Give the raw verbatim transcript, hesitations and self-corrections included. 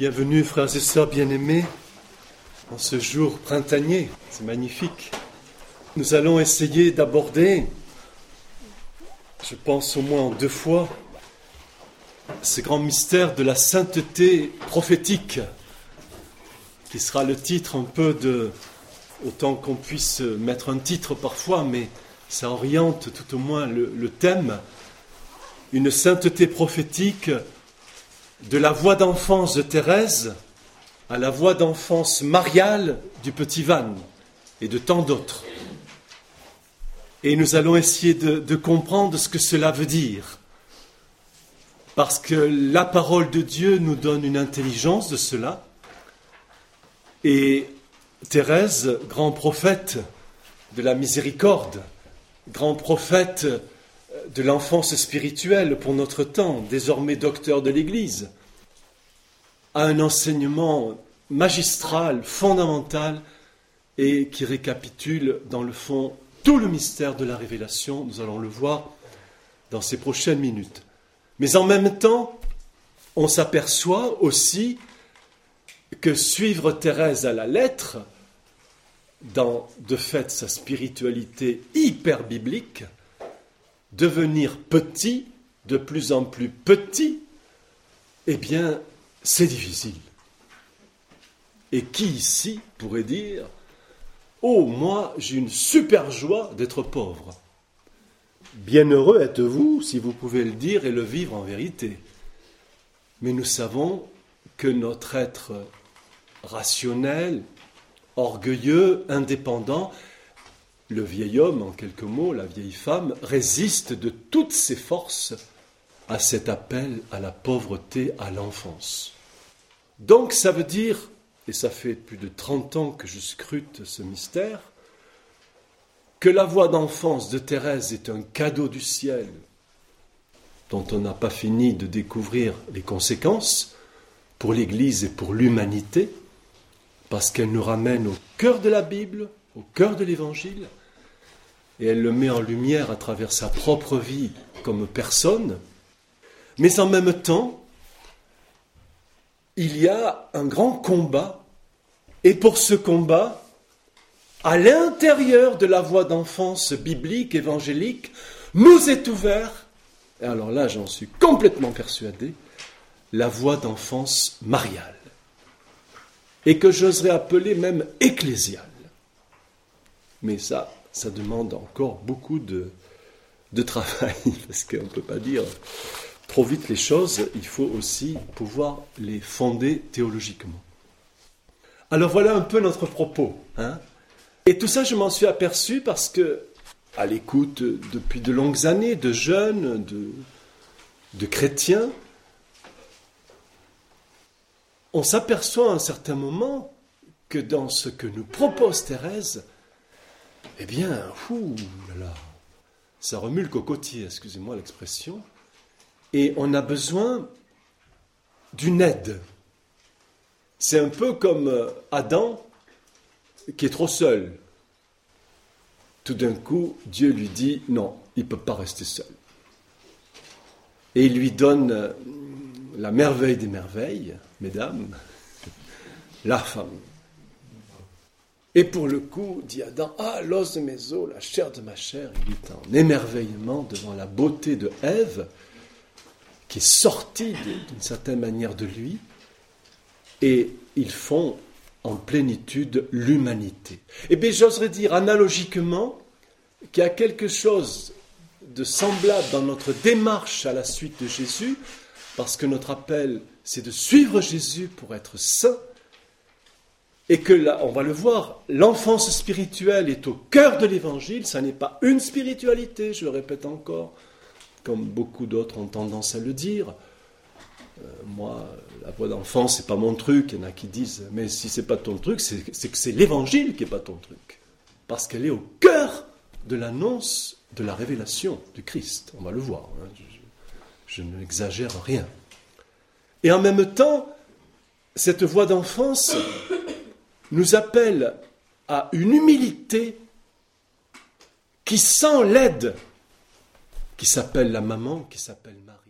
Bienvenue, frères et sœurs bien-aimés, en ce jour printanier. C'est magnifique. Nous allons essayer d'aborder, je pense au moins en deux fois, ce grand mystère de la sainteté prophétique, qui sera le titre un peu de, autant qu'on puisse mettre un titre parfois, mais ça oriente tout au moins le, le thème, une sainteté prophétique de la voix d'enfance de Thérèse à la voix d'enfance mariale du petit Van et de tant d'autres. Et nous allons essayer de, de comprendre ce que cela veut dire. Parce que la parole de Dieu nous donne une intelligence de cela. Et Thérèse, grand prophète de la miséricorde, grand prophète de l'enfance spirituelle pour notre temps, désormais docteur de l'Église, a un enseignement magistral, fondamental, et qui récapitule dans le fond tout le mystère de la révélation. Nous allons le voir dans ces prochaines minutes. Mais en même temps, on s'aperçoit aussi que suivre Thérèse à la lettre, dans de fait sa spiritualité hyper biblique, devenir petit, de plus en plus petit, eh bien, c'est difficile. Et qui ici pourrait dire « Oh, moi, j'ai une super joie d'être pauvre ». Bienheureux êtes-vous si vous pouvez le dire et le vivre en vérité. Mais nous savons que notre être rationnel, orgueilleux, indépendant, le vieil homme, en quelques mots, la vieille femme, résiste de toutes ses forces à cet appel à la pauvreté, à l'enfance. Donc ça veut dire, et ça fait plus de trente ans que je scrute ce mystère, que la voix d'enfance de Thérèse est un cadeau du ciel dont on n'a pas fini de découvrir les conséquences pour l'Église et pour l'humanité, parce qu'elle nous ramène au cœur de la Bible, au cœur de l'Évangile, et elle le met en lumière à travers sa propre vie comme personne. Mais en même temps, il y a un grand combat, et pour ce combat, à l'intérieur de la voie d'enfance biblique, évangélique, nous est ouvert, et alors là j'en suis complètement persuadé, la voie d'enfance mariale, et que j'oserais appeler même ecclésiale. Mais ça, ça demande encore beaucoup de, de travail, parce qu'on ne peut pas dire trop vite les choses, il faut aussi pouvoir les fonder théologiquement. Alors voilà un peu notre propos, hein. Et tout ça, je m'en suis aperçu parce que, à l'écoute depuis de longues années de jeunes, de, de chrétiens, on s'aperçoit à un certain moment que dans ce que nous propose Thérèse, eh bien, ouh là là, ça remue le cocotier, excusez-moi l'expression, et on a besoin d'une aide. C'est un peu comme Adam qui est trop seul. Tout d'un coup, Dieu lui dit, non, il ne peut pas rester seul. Et il lui donne la merveille des merveilles, mesdames, la femme. Et pour le coup, dit Adam, ah, l'os de mes os, la chair de ma chair, il est en émerveillement devant la beauté de Ève, qui est sortie de, d'une certaine manière de lui, et ils font en plénitude l'humanité. Eh bien, j'oserais dire analogiquement qu'il y a quelque chose de semblable dans notre démarche à la suite de Jésus, parce que notre appel, c'est de suivre Jésus pour être saint, et que là, on va le voir, l'enfance spirituelle est au cœur de l'Évangile, ça n'est pas une spiritualité, je le répète encore, comme beaucoup d'autres ont tendance à le dire. Euh, moi, la voix d'enfance, c'est pas mon truc. Il y en a qui disent, mais si c'est pas ton truc, c'est, c'est que c'est l'Évangile qui est pas ton truc. Parce qu'elle est au cœur de l'annonce de la révélation du Christ. On va le voir, hein. je, je n'exagère rien. Et en même temps, cette voix d'enfance nous appelle à une humilité qui sent l'aide, qui s'appelle la maman, qui s'appelle Marie.